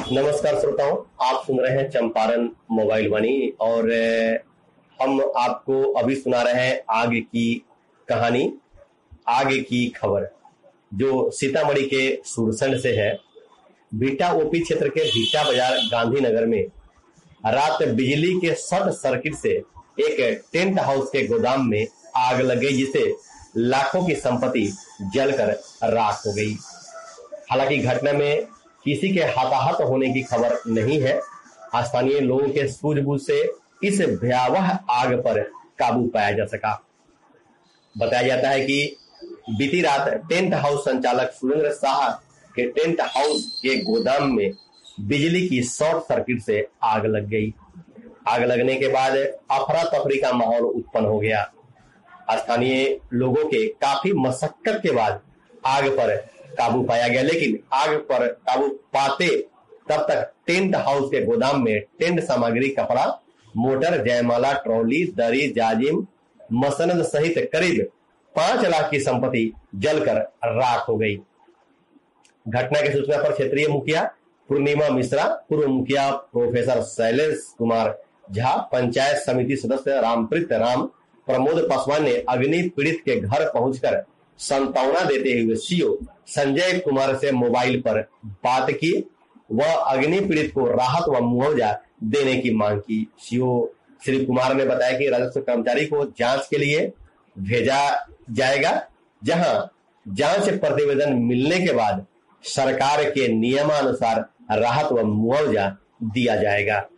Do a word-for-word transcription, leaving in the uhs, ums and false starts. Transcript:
नमस्कार श्रोताओं, आप सुन रहे हैं चंपारण मोबाइल वाणी और हम आपको अभी सुना रहे हैं आगे की कहानी, आगे की खबर, जो सीतामढ़ी के सुरसंड से है। भीटा ओपी क्षेत्र के भीटा बाजार गांधीनगर में रात बिजली के शॉर्ट सर्किट से एक टेंट हाउस के गोदाम में आग लग गई, जिससे लाखों की संपत्ति जलकर राख हो गई। हालांकि घटना में किसी के हताहत होने की खबर नहीं है। स्थानीय लोगों के सूझबूझ से इस भयावह आग पर काबू पाया जा सका। बताया जाता है कि बीती रात टेंट हाउस संचालक सुरेंद्र शाह के टेंट हाउस के गोदाम में बिजली की शॉर्ट सर्किट से आग लग गई। आग लगने के बाद अफरा तफरी का माहौल उत्पन्न हो गया। स्थानीय लोगों के काफी मशक्कत के बाद आग पर काबू पाया गया, लेकिन आग पर काबू पाते तब तक टेंट हाउस के गोदाम में टेंट सामग्री, कपड़ा, मोटर, जयमाला, ट्रॉली, दरी, जाजिम, मसनद सहित करीब पांच लाख की संपत्ति जलकर राख हो गई। घटना की सूचना पर क्षेत्रीय मुखिया पूर्णिमा मिश्रा, पूर्व मुखिया प्रोफेसर शैलेश कुमार झा, पंचायत समिति सदस्य रामप्रीत राम, प्रमोद पासवान ने अग्नि पीड़ित के घर पहुंचकर सांत्वना देते हुए सीओ संजय कुमार से मोबाइल पर बात की। वह अग्नि पीड़ित को राहत व मुआवजा देने की मांग की। सीओ श्री कुमार ने बताया कि राजस्व कर्मचारी को जांच के लिए भेजा जाएगा, जहां जांच प्रतिवेदन मिलने के बाद सरकार के नियमानुसार राहत व मुआवजा दिया जाएगा।